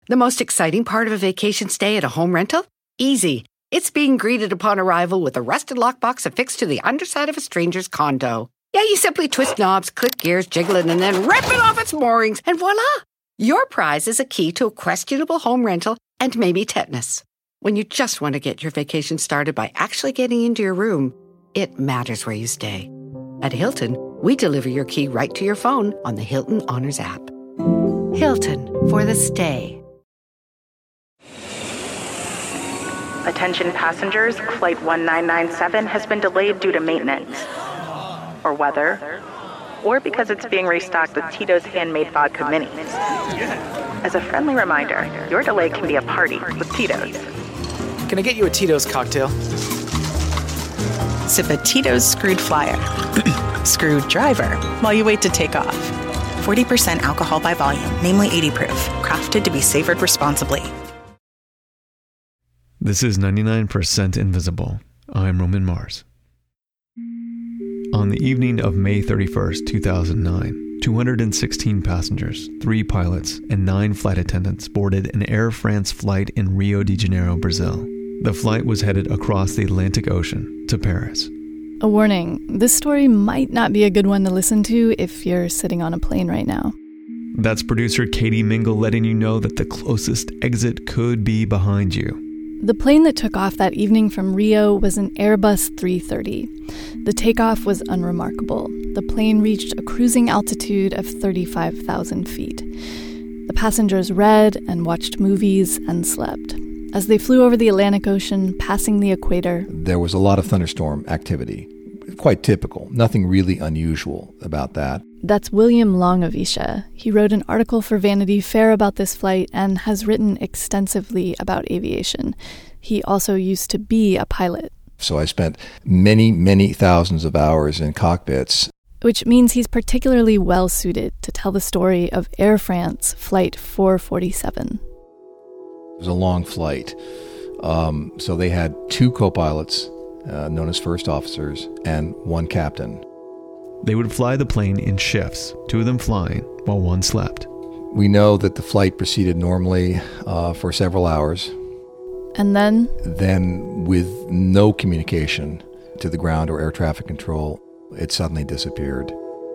The most exciting part of a vacation stay at a home rental? Easy. It's being greeted upon arrival with a rusted lockbox affixed to the underside of a stranger's condo. Yeah, you simply twist knobs, click gears, jiggle it, and then rip it off its moorings, and voila! Your prize is a key to a questionable home rental and maybe tetanus. When you just want to get your vacation started by actually getting into your room, it matters where you stay. At Hilton, we deliver your key right to your phone on the Hilton Honors app. Hilton for the stay. Attention passengers, Flight 1997 has been delayed due to maintenance, or weather, or because it's being restocked with Tito's handmade vodka minis. As a friendly reminder, your delay can be a party with Tito's. Can I get you a Tito's cocktail? Sip a Tito's Screwed Flyer. Screwed driver while you wait to take off. 40% alcohol by volume, namely 80 proof. Crafted to be savored responsibly. This is 99% Invisible. I'm Roman Mars. On the evening of May 31st, 2009, 216 passengers, 3 pilots, and 9 flight attendants boarded an Air France flight in Rio de Janeiro, Brazil. The flight was headed across the Atlantic Ocean to Paris. A warning, this story might not be a good one to listen to if you're sitting on a plane right now. That's producer Katie Mingle letting you know that the closest exit could be behind you. The plane that took off that evening from Rio was an Airbus 330. The takeoff was unremarkable. The plane reached a cruising altitude of 35,000 feet. The passengers read and watched movies and slept. As they flew over the Atlantic Ocean, passing the equator, there was a lot of thunderstorm activity. Quite typical. Nothing really unusual about that. That's William Longavisha. He wrote an article for Vanity Fair about this flight and has written extensively about aviation. He also used to be a pilot. So I spent many thousands of hours in cockpits. Which means he's particularly well suited to tell the story of Air France Flight 447. It was a long flight. So they had 2 co-pilots, known as first officers, and 1 captain. They would fly the plane in shifts, 2 of them flying while 1 slept. We know that the flight proceeded normally for several hours. And then, with no communication to the ground or air traffic control, it suddenly disappeared.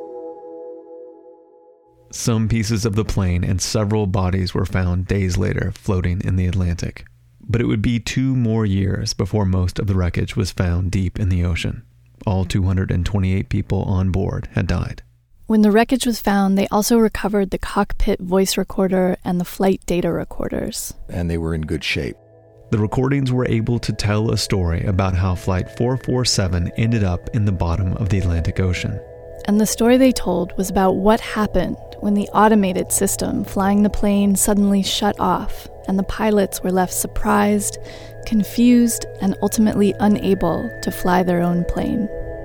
Some pieces of the plane and several bodies were found days later floating in the Atlantic. But it would be 2 more years before most of the wreckage was found deep in the ocean. All 228 people on board had died. When the wreckage was found, they also recovered the cockpit voice recorder and the flight data recorders. And they were in good shape. The recordings were able to tell a story about how Flight 447 ended up in the bottom of the Atlantic Ocean. And the story they told was about what happened when the automated system flying the plane suddenly shut off and the pilots were left surprised, confused, and ultimately unable to fly their own plane.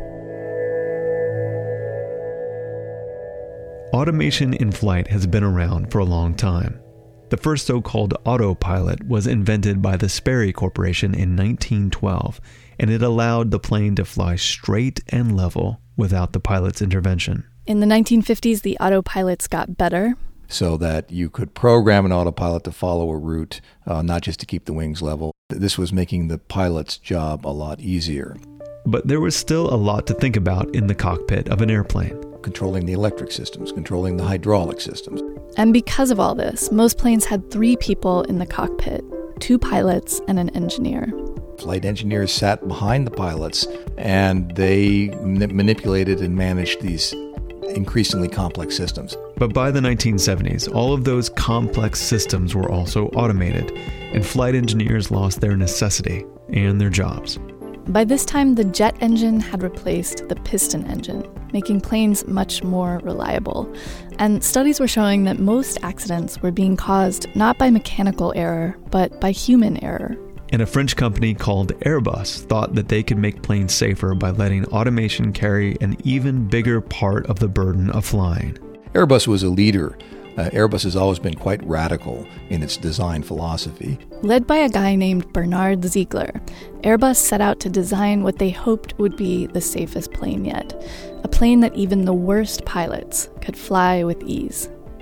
Automation in flight has been around for a long time. The first so-called autopilot was invented by the Sperry Corporation in 1912, and it allowed the plane to fly straight and level without the pilot's intervention. In the 1950s, the autopilots got better. So that you could program an autopilot to follow a route, not just to keep the wings level. This was making the pilot's job a lot easier. But there was still a lot to think about in the cockpit of an airplane. Controlling the electric systems, controlling the hydraulic systems. And because of all this, most planes had 3 people in the cockpit, 2 pilots and an engineer. Flight engineers sat behind the pilots, and they manipulated and managed these increasingly complex systems. But by the 1970s, all of those complex systems were also automated, and flight engineers lost their necessity and their jobs. By this time, the jet engine had replaced the piston engine, making planes much more reliable. And studies were showing that most accidents were being caused not by mechanical error, but by human error. And a French company called Airbus thought that they could make planes safer by letting automation carry an even bigger part of the burden of flying. Airbus was a leader. Airbus has always been quite radical in its design philosophy. Led by a guy named Bernard Ziegler, Airbus set out to design what they hoped would be the safest plane yet, a plane that even the worst pilots could fly with ease.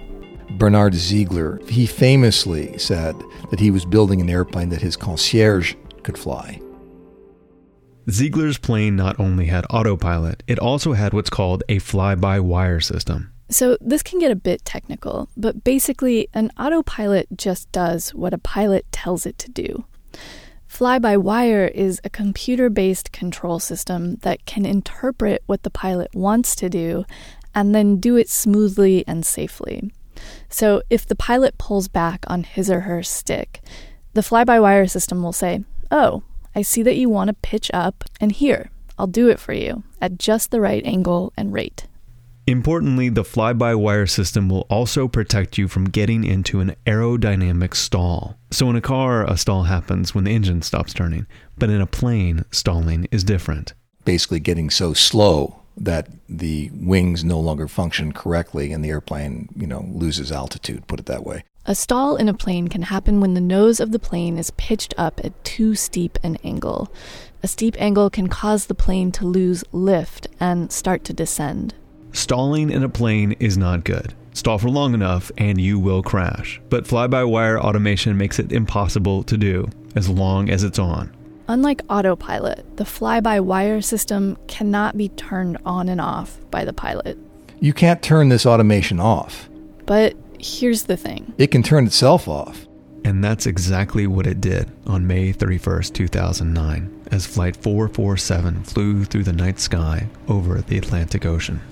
Bernard Ziegler, he famously said that he was building an airplane that his concierge could fly. Ziegler's plane not only had autopilot, it also had what's called a fly-by-wire system. So this can get a bit technical, but basically an autopilot just does what a pilot tells it to do. Fly-by-wire is a computer-based control system that can interpret what the pilot wants to do and then do it smoothly and safely. So if the pilot pulls back on his or her stick, the fly-by-wire system will say, "Oh, I see that you want to pitch up, and here, I'll do it for you at just the right angle and rate." Importantly, the fly-by-wire system will also protect you from getting into an aerodynamic stall. So in a car, a stall happens when the engine stops turning, but in a plane, stalling is different. Basically getting so slow that the wings no longer function correctly and the airplane, loses altitude, put it that way. A stall in a plane can happen when the nose of the plane is pitched up at too steep an angle. A steep angle can cause the plane to lose lift and start to descend. Stalling in a plane is not good. Stall for long enough and you will crash. But fly-by-wire automation makes it impossible to do, as long as it's on. Unlike autopilot, the fly-by-wire system cannot be turned on and off by the pilot. You can't turn this automation off. But here's the thing. It can turn itself off. And that's exactly what it did on May 31st, 2009, as Flight 447 flew through the night sky over the Atlantic Ocean.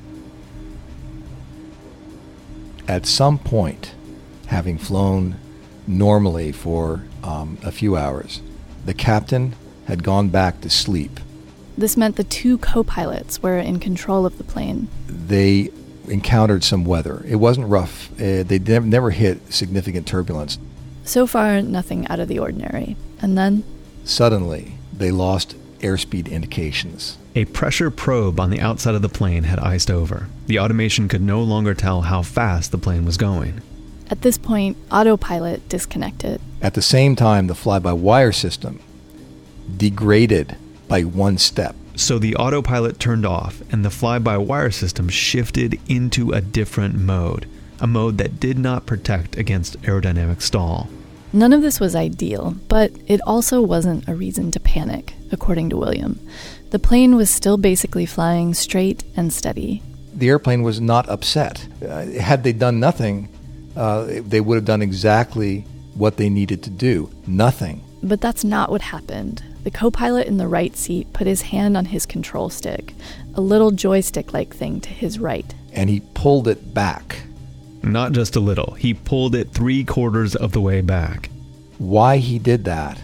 At some point, having flown normally for a few hours, the captain had gone back to sleep. This meant the two co-pilots were in control of the plane. They encountered some weather. It wasn't rough. They never hit significant turbulence. So far, nothing out of the ordinary. And then? Suddenly, they lost airspeed indications. A pressure probe on the outside of the plane had iced over. The automation could no longer tell how fast the plane was going. At this point, autopilot disconnected. At the same time, the fly-by-wire system degraded by one step. So the autopilot turned off and the fly-by-wire system shifted into a different mode, a mode that did not protect against aerodynamic stall. None of this was ideal, but it also wasn't a reason to panic, according to William. The plane was still basically flying straight and steady. The airplane was not upset. Had they done nothing, they would have done exactly what they needed to do. Nothing. But that's not what happened. The co-pilot in the right seat put his hand on his control stick, a little joystick-like thing to his right. And he pulled it back. Not just a little. He pulled it 3/4 of the way back. Why he did that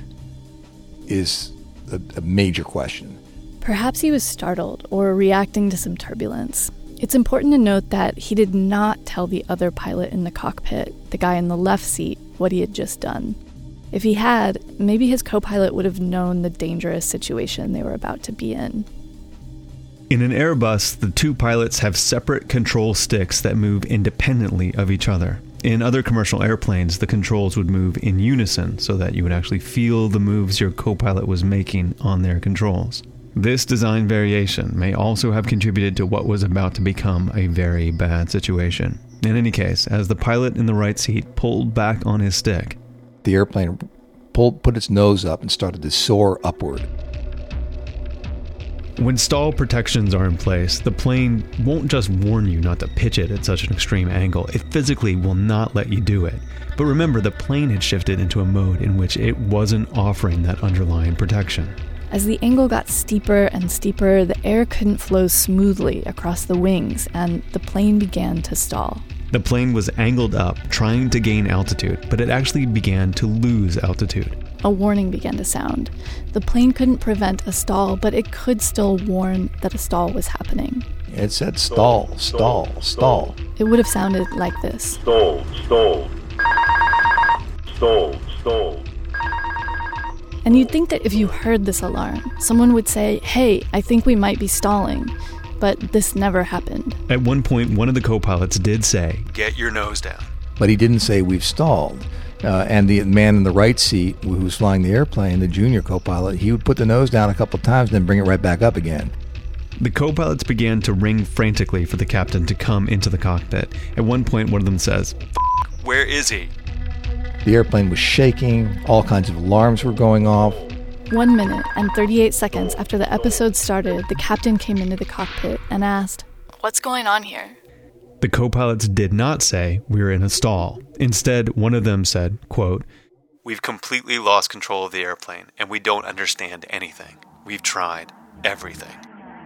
is a major question. Perhaps he was startled or reacting to some turbulence. It's important to note that he did not tell the other pilot in the cockpit, the guy in the left seat, what he had just done. If he had, maybe his co-pilot would have known the dangerous situation they were about to be in. In an Airbus, the two pilots have separate control sticks that move independently of each other. In other commercial airplanes, the controls would move in unison so that you would actually feel the moves your co-pilot was making on their controls. This design variation may also have contributed to what was about to become a very bad situation. In any case, as the pilot in the right seat pulled back on his stick, the airplane put its nose up and started to soar upward. When stall protections are in place, the plane won't just warn you not to pitch it at such an extreme angle. It physically will not let you do it. But remember, the plane had shifted into a mode in which it wasn't offering that underlying protection. As the angle got steeper and steeper, the air couldn't flow smoothly across the wings, and the plane began to stall. The plane was angled up, trying to gain altitude, but it actually began to lose altitude. A warning began to sound. The plane couldn't prevent a stall, but it could still warn that a stall was happening. It said stall, stall, stall. It would have sounded like this. Stall, stall. Stall, stall. And you'd think that if you heard this alarm, someone would say, "Hey, I think we might be stalling." But this never happened. At one point, one of the co-pilots did say, "Get your nose down." But he didn't say, "We've stalled." And the man in the right seat who was flying the airplane, the junior co-pilot, he would put the nose down a couple of times and then bring it right back up again. The co-pilots began to ring frantically for the captain to come into the cockpit. At one point, one of them says, "Where is he?" The airplane was shaking. All kinds of alarms were going off. 1 minute and 38 seconds after the episode started, the captain came into the cockpit and asked, "What's going on here?" The co-pilots did not say, "We're in a stall." Instead, one of them said, quote, "We've completely lost control of the airplane, and we don't understand anything. We've tried everything."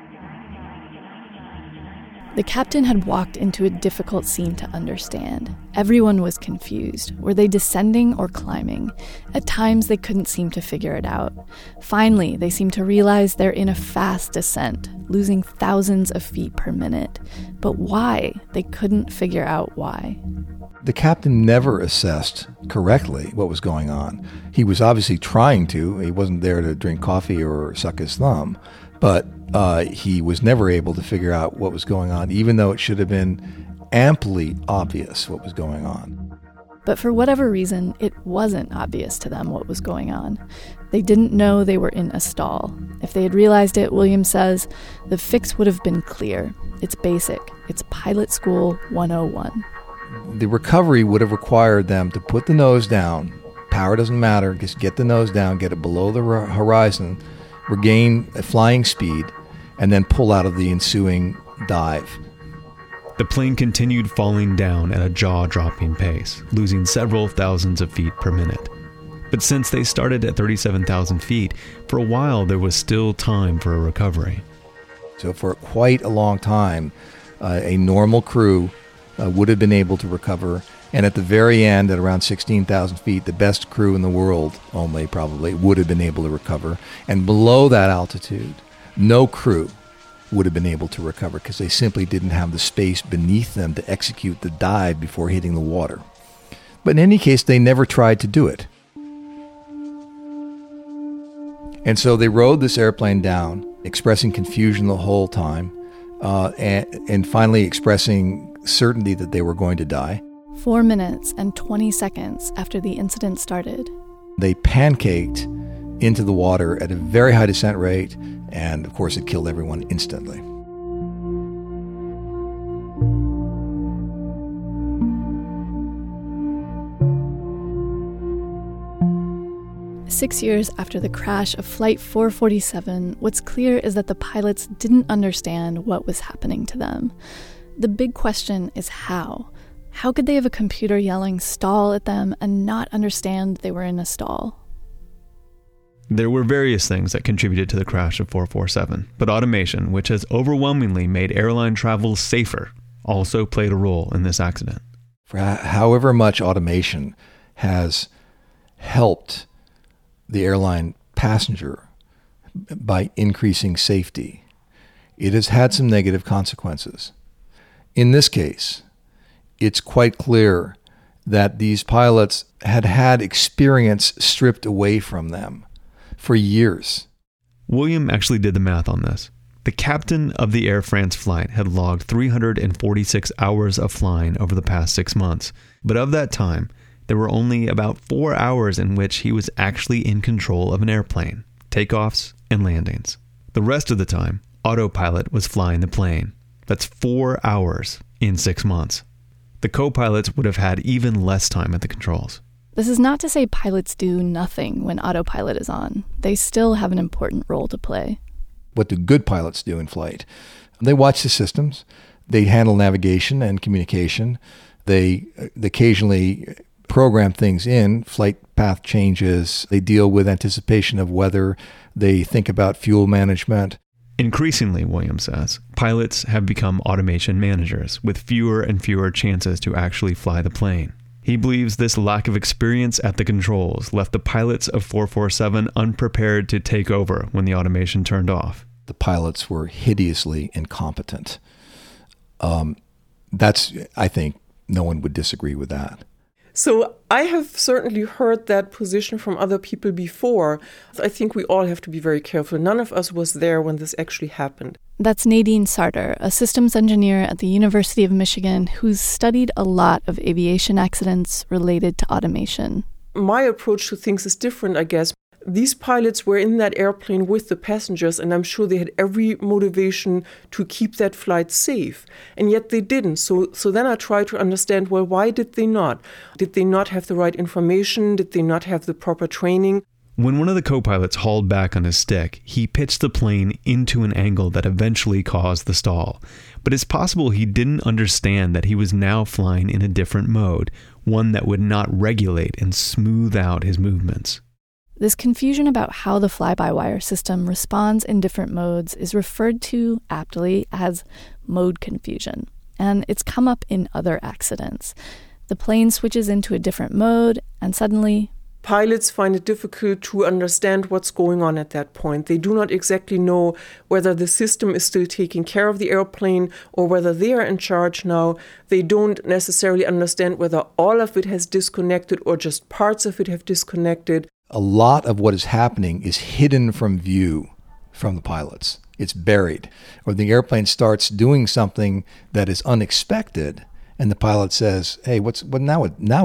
The captain had walked into a difficult scene to understand. Everyone was confused. Were they descending or climbing? At times, they couldn't seem to figure it out. Finally, they seemed to realize they're in a fast descent, losing thousands of feet per minute. But why? They couldn't figure out why. The captain never assessed correctly what was going on. He was obviously trying to. He wasn't there to drink coffee or suck his thumb. But he was never able to figure out what was going on, even though it should have been amply obvious what was going on. But for whatever reason, it wasn't obvious to them what was going on. They didn't know they were in a stall. If they had realized it, Williams says, the fix would have been clear. It's basic. It's Pilot School 101. The recovery would have required them to put the nose down. Power doesn't matter. Just get the nose down, get it below the horizon, regain a flying speed, and then pull out of the ensuing dive. The plane continued falling down at a jaw-dropping pace, losing several thousands of feet per minute. But since they started at 37,000 feet, for a while there was still time for a recovery. So for quite a long time, a normal crew would have been able to recover. And at the very end, at around 16,000 feet, the best crew in the world only probably would have been able to recover. And below that altitude, no crew would have been able to recover because they simply didn't have the space beneath them to execute the dive before hitting the water. But in any case, they never tried to do it. And so they rode this airplane down, expressing confusion the whole time, and finally expressing certainty that they were going to die. 4 minutes and 20 seconds after the incident started, they pancaked into the water at a very high descent rate, and of course it killed everyone instantly. Six years after the crash of Flight 447, what's clear is that the pilots didn't understand what was happening to them. The big question is how. How could they have a computer yelling stall at them and not understand they were in a stall? There were various things that contributed to the crash of 447, but automation, which has overwhelmingly made airline travel safer, also played a role in this accident. For however much automation has helped the airline passenger by increasing safety, it has had some negative consequences. In this case, it's quite clear that these pilots had had experience stripped away from them for years. William actually did the math on this. The captain of the Air France flight had logged 346 hours of flying over the past 6 months. But of that time, there were only about 4 hours in which he was actually in control of an airplane, takeoffs and landings. The rest of the time, autopilot was flying the plane. That's 4 hours in 6 months. The co-pilots would have had even less time at the controls. This is not to say pilots do nothing when autopilot is on. They still have an important role to play. What do good pilots do in flight? They watch the systems. They handle navigation and communication. They occasionally program things in, flight path changes. They deal with anticipation of weather. They think about fuel management. Increasingly, Williams says, pilots have become automation managers with fewer and fewer chances to actually fly the plane. He believes this lack of experience at the controls left the pilots of 447 unprepared to take over when the automation turned off. The pilots were hideously incompetent. I think no one would disagree with that. So I have certainly heard that position from other people before. I think we all have to be very careful. None of us was there when this actually happened. That's Nadine Sarter, a systems engineer at the University of Michigan who's studied a lot of aviation accidents related to automation. My approach to things is different, I guess. These pilots were in that airplane with the passengers, and I'm sure they had every motivation to keep that flight safe. And yet they didn't. So then I try to understand, well, why did they not? Did they not have the right information? Did they not have the proper training? When one of the co-pilots hauled back on his stick, he pitched the plane into an angle that eventually caused the stall. But it's possible he didn't understand that he was now flying in a different mode, one that would not regulate and smooth out his movements. This confusion about how the fly-by-wire system responds in different modes is referred to aptly as mode confusion, and it's come up in other accidents. The plane switches into a different mode, and suddenly pilots find it difficult to understand what's going on at that point. They do not exactly know whether the system is still taking care of the airplane or whether they are in charge now. They don't necessarily understand whether all of it has disconnected or just parts of it have disconnected. A lot of what is happening is hidden from view from the pilots. It's buried. Or the airplane starts doing something that is unexpected, and the pilot says, "Hey, now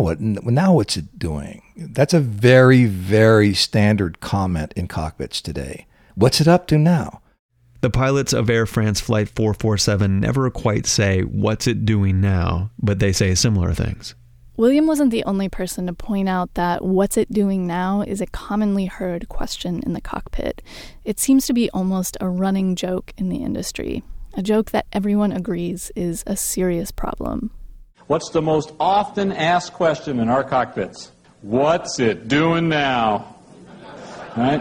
what's it doing?" That's a very, very standard comment in cockpits today. What's it up to now? The pilots of Air France Flight 447 never quite say, "What's it doing now?" but they say similar things. William wasn't the only person to point out that "what's it doing now" is a commonly heard question in the cockpit. It seems to be almost a running joke in the industry, a joke that everyone agrees is a serious problem. What's the most often asked question in our cockpits? What's it doing now? Right?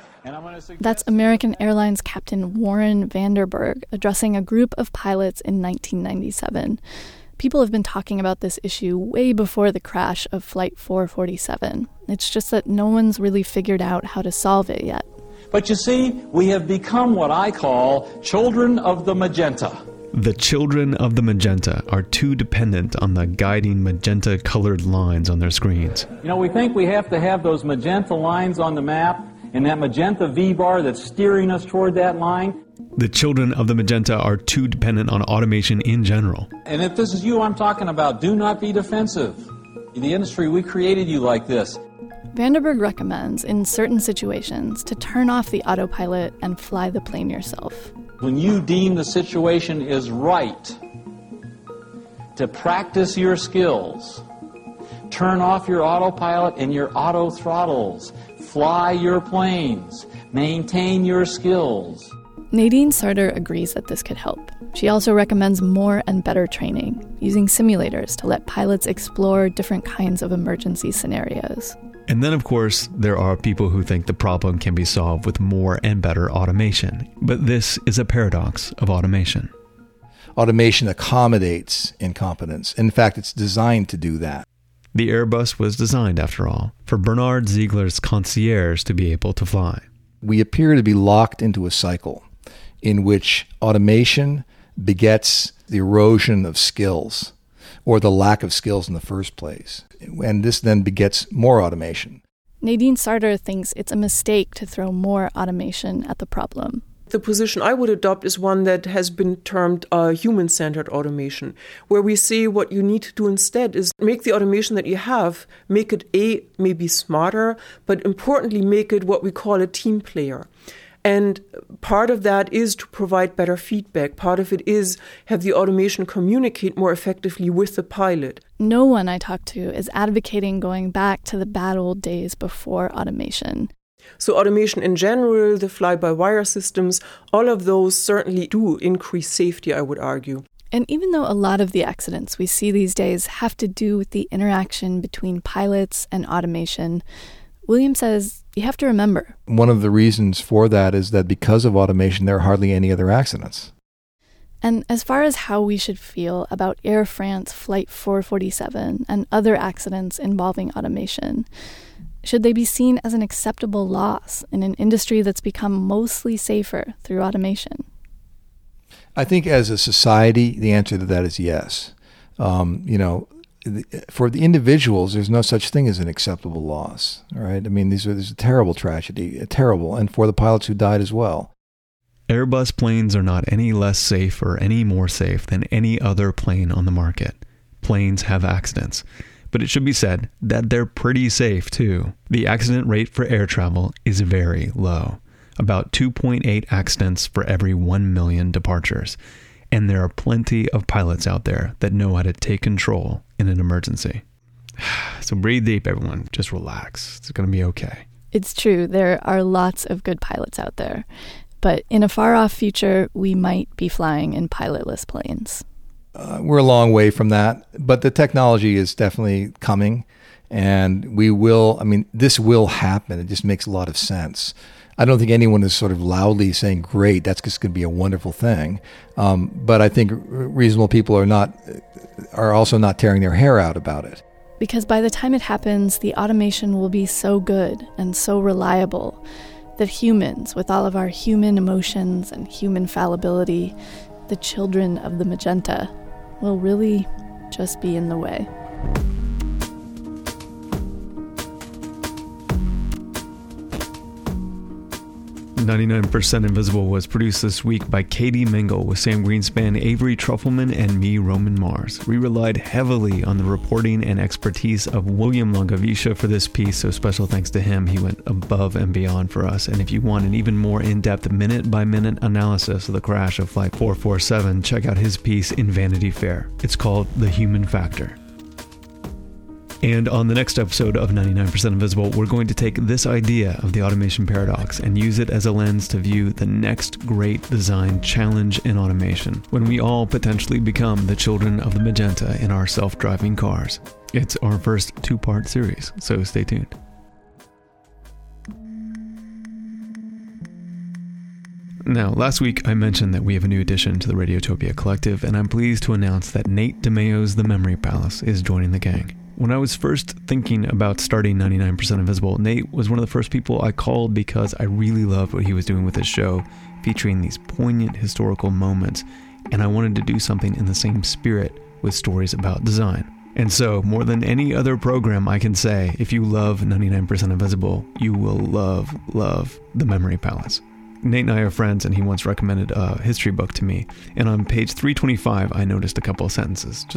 That's American Airlines Captain Warren Vanderburg addressing a group of pilots in 1997. People have been talking about this issue way before the crash of Flight 447. It's just that no one's really figured out how to solve it yet. But you see, we have become what I call children of the magenta. The children of the magenta are too dependent on the guiding magenta-colored lines on their screens. You know, we think we have to have those magenta lines on the map and that magenta V-bar that's steering us toward that line. The children of the magenta are too dependent on automation in general. And if this is you I'm talking about, do not be defensive. In the industry, we created you like this. Vanderburg recommends, in certain situations, to turn off the autopilot and fly the plane yourself. When you deem the situation is right, to practice your skills, turn off your autopilot and your auto throttles, fly your planes, maintain your skills. Nadine Sarter agrees that this could help. She also recommends more and better training, using simulators to let pilots explore different kinds of emergency scenarios. And then, of course, there are people who think the problem can be solved with more and better automation. But this is a paradox of automation. Automation accommodates incompetence. In fact, it's designed to do that. The Airbus was designed, after all, for Bernard Ziegler's concierge to be able to fly. We appear to be locked into a cycle in which automation begets the erosion of skills, or the lack of skills in the first place. And this then begets more automation. Nadine Sarter thinks it's a mistake to throw more automation at the problem. The position I would adopt is one that has been termed human-centered automation, where we say what you need to do instead is make the automation that you have, make it maybe smarter, but importantly make it what we call a team player. And part of that is to provide better feedback. Part of it is have the automation communicate more effectively with the pilot. No one I talk to is advocating going back to the bad old days before automation. So automation in general, the fly-by-wire systems, all of those certainly do increase safety, I would argue. And even though a lot of the accidents we see these days have to do with the interaction between pilots and automation, William says you have to remember. One of the reasons for that is that because of automation, there are hardly any other accidents. And as far as how we should feel about Air France Flight 447 and other accidents involving automation, should they be seen as an acceptable loss in an industry that's become mostly safer through automation? I think as a society, the answer to that is yes. For the individuals, there's no such thing as an acceptable loss. All right. I mean, this is a terrible tragedy, terrible, and for the pilots who died as well. Airbus planes are not any less safe or any more safe than any other plane on the market. Planes have accidents. but it should be said that they're pretty safe too. The accident rate for air travel is very low, about 2.8 accidents for every 1 million departures. And there are plenty of pilots out there that know how to take control in an emergency. So breathe deep, everyone. Just relax. It's going to be okay. It's true. There are lots of good pilots out there. But in a far-off future, we might be flying in pilotless planes. We're a long way from that, but the technology is definitely coming, and this will happen. It just makes a lot of sense. I don't think anyone is sort of loudly saying, great, that's just going to be a wonderful thing. But I think reasonable people are also not tearing their hair out about it. Because by the time it happens, the automation will be so good and so reliable that humans, with all of our human emotions and human fallibility, the children of the magenta, will really just be in the way. 99% Invisible was produced this week by Katie Mingle with Sam Greenspan, Avery Trufelman, and me, Roman Mars. We relied heavily on the reporting and expertise of William Longaviscia for this piece, so special thanks to him. He went above and beyond for us. And if you want an even more in-depth minute-by-minute analysis of the crash of Flight 447, check out his piece in Vanity Fair. It's called The Human Factor. And on the next episode of 99% Invisible, we're going to take this idea of the automation paradox and use it as a lens to view the next great design challenge in automation, when we all potentially become the children of the magenta in our self-driving cars. It's our first two-part series, so stay tuned. Now, last week I mentioned that we have a new addition to the Radiotopia Collective, and I'm pleased to announce that Nate DeMeo's The Memory Palace is joining the gang. When I was first thinking about starting 99% Invisible, Nate was one of the first people I called because I really loved what he was doing with his show, featuring these poignant historical moments, and I wanted to do something in the same spirit with stories about design. And so, more than any other program I can say, if you love 99% Invisible, you will love The Memory Palace. Nate and I are friends, and he once recommended a history book to me, and on page 325 I noticed a couple of sentences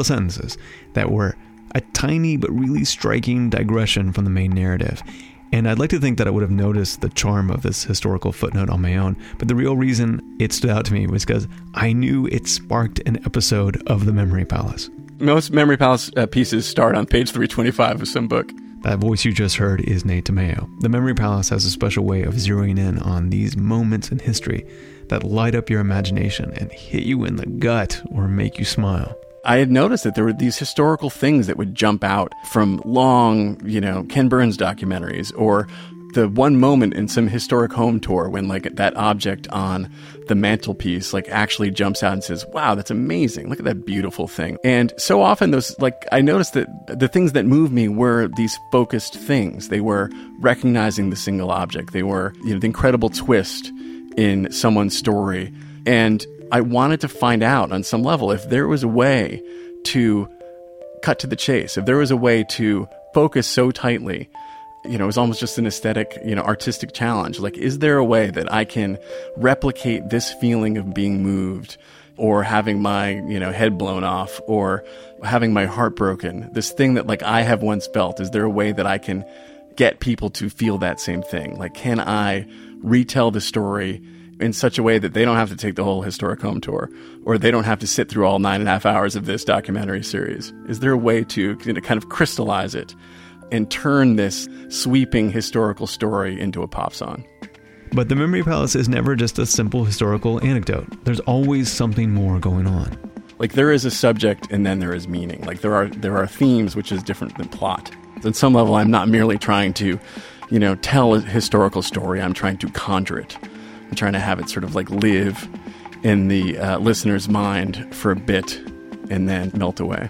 that were a tiny but really striking digression from the main narrative. And I'd like to think that I would have noticed the charm of this historical footnote on my own, but the real reason it stood out to me was because I knew it sparked an episode of The Memory Palace. Most Memory Palace pieces start on page 325 of some book. That voice you just heard is Nate DeMeo. The Memory Palace has a special way of zeroing in on these moments in history that light up your imagination and hit you in the gut or make you smile. I had noticed that there were these historical things that would jump out from long, Ken Burns documentaries, or the one moment in some historic home tour when that object on the mantelpiece actually jumps out and says, wow, that's amazing. Look at that beautiful thing. And so often I noticed that the things that moved me were these focused things. They were recognizing the single object. They were, the incredible twist in someone's story. And I wanted to find out on some level if there was a way to cut to the chase, if there was a way to focus so tightly. It was almost just an aesthetic, artistic challenge. Is there a way that I can replicate this feeling of being moved, or having my, head blown off, or having my heart broken? This thing that I have once felt, is there a way that I can get people to feel that same thing? Can I retell the story in such a way that they don't have to take the whole historic home tour, or they don't have to sit through all 9.5 hours of this documentary series? Is there a way to kind of crystallize it and turn this sweeping historical story into a pop song? But the Memory Palace is never just a simple historical anecdote. There's always something more going on. There is a subject and then there is meaning. There are themes, which is different than plot. On some level, I'm not merely trying to, tell a historical story. I'm trying to conjure it. I'm trying to have it sort of live in the listener's mind for a bit and then melt away.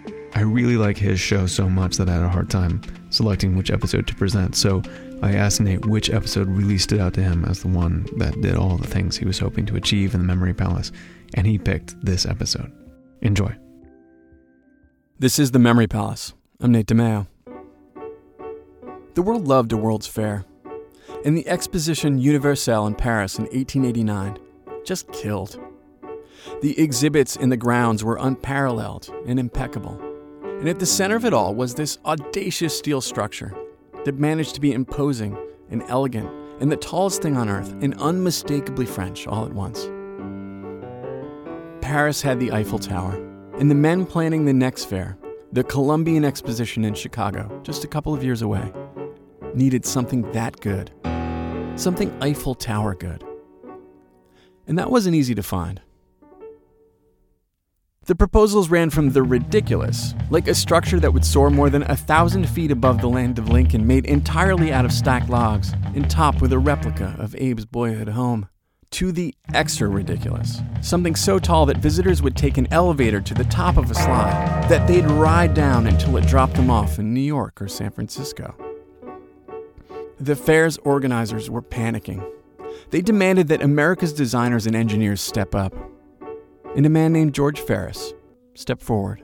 I really like his show so much that I had a hard time selecting which episode to present. So I asked Nate which episode really stood out to him as the one that did all the things he was hoping to achieve in the Memory Palace. And he picked this episode. Enjoy. This is the Memory Palace. I'm Nate DeMeo. The world loved a World's Fair. And the Exposition Universelle in Paris in 1889 just killed. The exhibits in the grounds were unparalleled and impeccable. And at the center of it all was this audacious steel structure that managed to be imposing and elegant and the tallest thing on Earth and unmistakably French all at once. Paris had the Eiffel Tower, and the men planning the next fair, the Columbian Exposition in Chicago, just a couple of years away, needed something that good. Something Eiffel Tower good. And that wasn't easy to find. The proposals ran from the ridiculous, like a structure that would soar more than 1,000 feet above the land of Lincoln, made entirely out of stacked logs, and topped with a replica of Abe's boyhood home, to the extra ridiculous, something so tall that visitors would take an elevator to the top of a slide that they'd ride down until it dropped them off in New York or San Francisco. The fair's organizers were panicking. They demanded that America's designers and engineers step up. And a man named George Ferris stepped forward.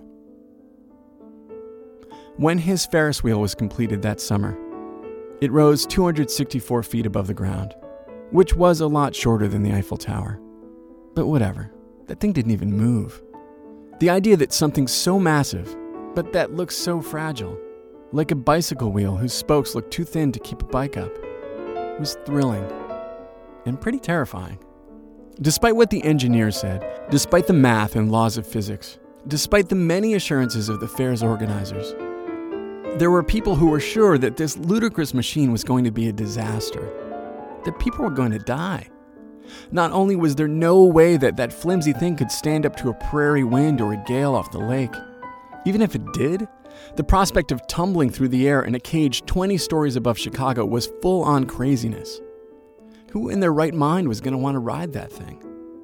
When his Ferris wheel was completed that summer, it rose 264 feet above the ground, which was a lot shorter than the Eiffel Tower. But whatever, that thing didn't even move. The idea that something so massive, but that looks so fragile, like a bicycle wheel whose spokes looked too thin to keep a bike up, was thrilling and pretty terrifying. Despite what the engineers said, despite the math and laws of physics, despite the many assurances of the fair's organizers, there were people who were sure that this ludicrous machine was going to be a disaster, that people were going to die. Not only was there no way that that flimsy thing could stand up to a prairie wind or a gale off the lake, even if it did, the prospect of tumbling through the air in a cage 20 stories above Chicago was full-on craziness. Who in their right mind was going to want to ride that thing?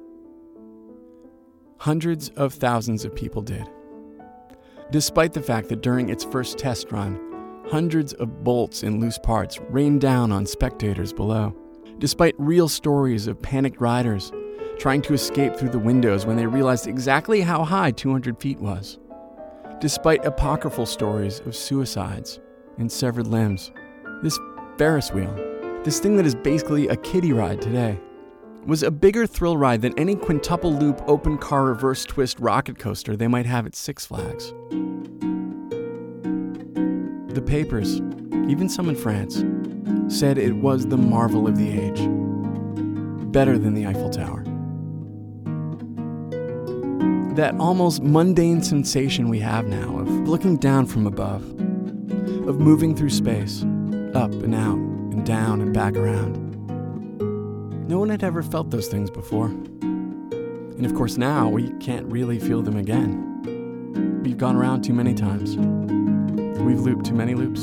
Hundreds of thousands of people did. Despite the fact that during its first test run, hundreds of bolts and loose parts rained down on spectators below. Despite real stories of panicked riders trying to escape through the windows when they realized exactly how high 200 feet was. Despite apocryphal stories of suicides and severed limbs, this Ferris wheel, this thing that is basically a kiddie ride today, was a bigger thrill ride than any quintuple loop open car reverse twist rocket coaster they might have at Six Flags. The papers, even some in France, said it was the marvel of the age, better than the Eiffel Tower. That almost mundane sensation we have now of looking down from above, of moving through space, up and out and down and back around. No one had ever felt those things before. And of course now we can't really feel them again. We've gone around too many times. We've looped too many loops.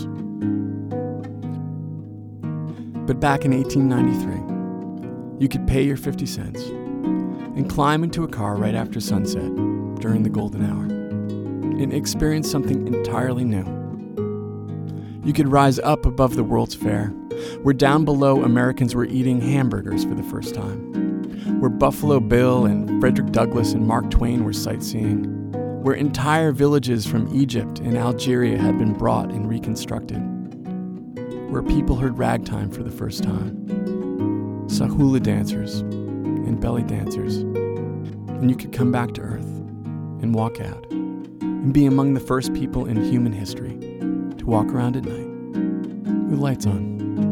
But back in 1893, you could pay your 50 cents and climb into a car right after sunset during the golden hour and experience something entirely new. You could rise up above the World's Fair, where down below Americans were eating hamburgers for the first time, where Buffalo Bill and Frederick Douglass and Mark Twain were sightseeing, where entire villages from Egypt and Algeria had been brought and reconstructed, where people heard ragtime for the first time, saw hula dancers and belly dancers, and you could come back to Earth and walk out and be among the first people in human history to walk around at night with lights on.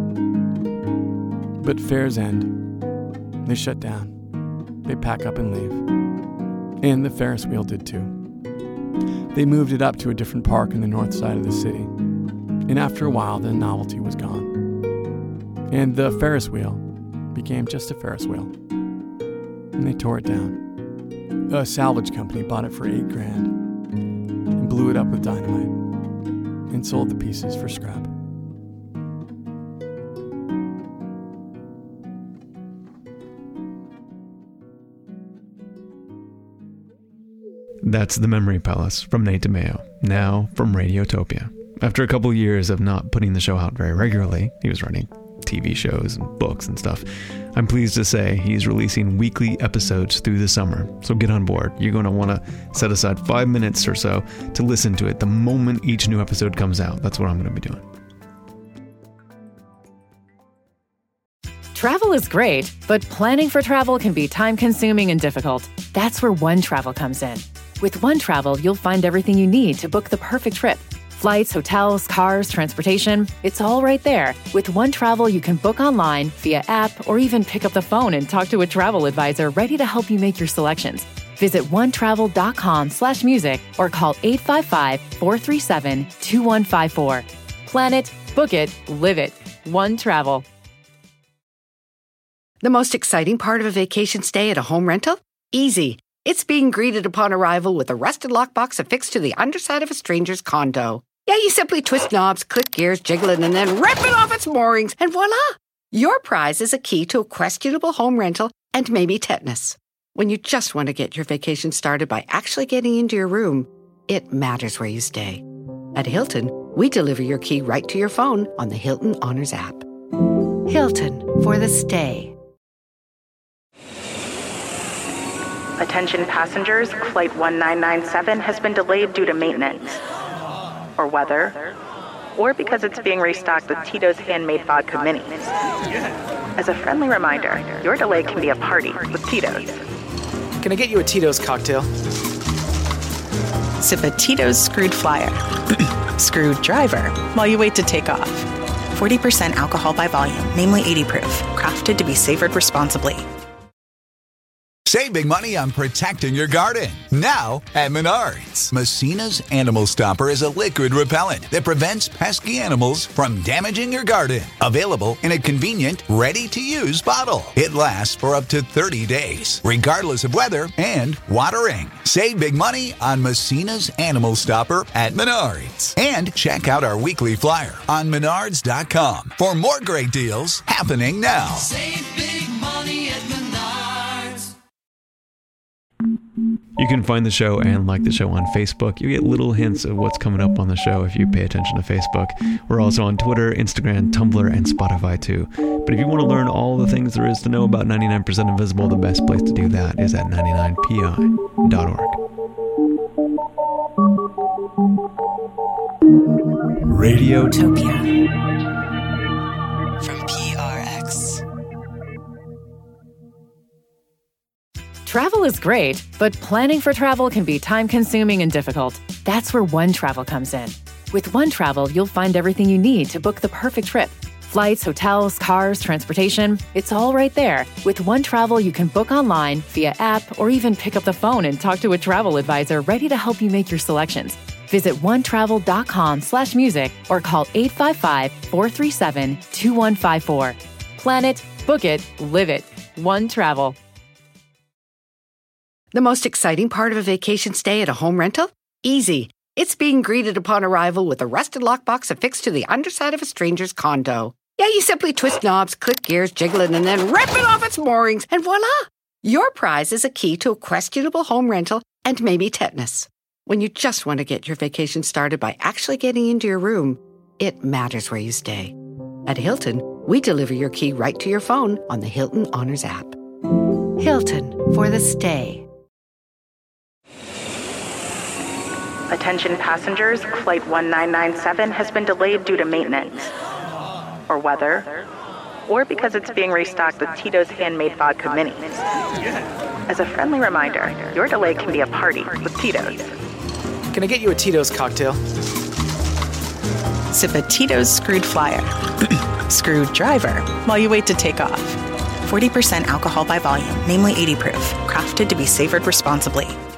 But fairs end. They shut down. They pack up and leave. And the Ferris wheel did too. They moved it up to a different park in the north side of the city. And after a while, the novelty was gone. And the Ferris wheel became just a Ferris wheel. And they tore it down. A salvage company bought it for $8,000 and blew it up with dynamite and sold the pieces for scrap. That's The Memory Palace from Nate DeMeo, now from Radiotopia. After a couple years of not putting the show out very regularly, he was writing TV shows and books and stuff, I'm pleased to say he's releasing weekly episodes through the summer. So get on board. You're going to want to set aside 5 minutes or so to listen to it the moment each new episode comes out. That's what I'm going to be doing. Travel is great, but planning for travel can be time-consuming and difficult. That's where One Travel comes in. With OneTravel, you'll find everything you need to book the perfect trip. Flights, hotels, cars, transportation, it's all right there. With OneTravel, you can book online, via app, or even pick up the phone and talk to a travel advisor ready to help you make your selections. Visit onetravel.com/music or call 855-437-2154. Plan it, book it, live it. OneTravel. The most exciting part of a vacation stay at a home rental? Easy. It's being greeted upon arrival with a rusted lockbox affixed to the underside of a stranger's condo. Yeah, you simply twist knobs, click gears, jiggle it, and then rip it off its moorings, and voila! Your prize is a key to a questionable home rental and maybe tetanus. When you just want to get your vacation started by actually getting into your room, it matters where you stay. At Hilton, we deliver your key right to your phone on the Hilton Honors app. Hilton for the stay. Attention passengers, Flight 1997 has been delayed due to maintenance, or weather, or because it's being restocked with Tito's handmade vodka minis. As a friendly reminder, your delay can be a party with Tito's. Can I get you a Tito's cocktail? Sip a Tito's Screwed Flyer. Screwed driver while you wait to take off. 40% alcohol by volume, namely 80 proof. Crafted to be savored responsibly. Save big money on protecting your garden. Now at Menards. Messina's Animal Stopper is a liquid repellent that prevents pesky animals from damaging your garden. Available in a convenient, ready-to-use bottle. It lasts for up to 30 days, regardless of weather and watering. Save big money on Messina's Animal Stopper at Menards. And check out our weekly flyer on Menards.com for more great deals happening now. Save big money at Menards. You can find the show and like the show on Facebook. You get little hints of what's coming up on the show if you pay attention to Facebook. We're also on Twitter, Instagram, Tumblr, and Spotify too. But if you want to learn all the things there is to know about 99% Invisible, the best place to do that is at 99pi.org. Radiotopia from PRX. Travel is great, but planning for travel can be time-consuming and difficult. That's where OneTravel comes in. With OneTravel, you'll find everything you need to book the perfect trip. Flights, hotels, cars, transportation, it's all right there. With OneTravel, you can book online, via app, or even pick up the phone and talk to a travel advisor ready to help you make your selections. Visit onetravel.com/music or call 855-437-2154. Plan it, book it, live it. OneTravel. The most exciting part of a vacation stay at a home rental? Easy. It's being greeted upon arrival with a rusted lockbox affixed to the underside of a stranger's condo. Yeah, you simply twist knobs, click gears, jiggle it, and then rip it off its moorings, and voila! Your prize is a key to a questionable home rental and maybe tetanus. When you just want to get your vacation started by actually getting into your room, it matters where you stay. At Hilton, we deliver your key right to your phone on the Hilton Honors app. Hilton for the stay. Attention passengers, Flight 1997 has been delayed due to maintenance, or weather, or because it's being restocked with Tito's handmade vodka minis. As a friendly reminder, your delay can be a party with Tito's. Can I get you a Tito's cocktail? Sip a Tito's Screwed Flyer. Screwed driver while you wait to take off. 40% alcohol by volume, namely 80 proof. Crafted to be savored responsibly.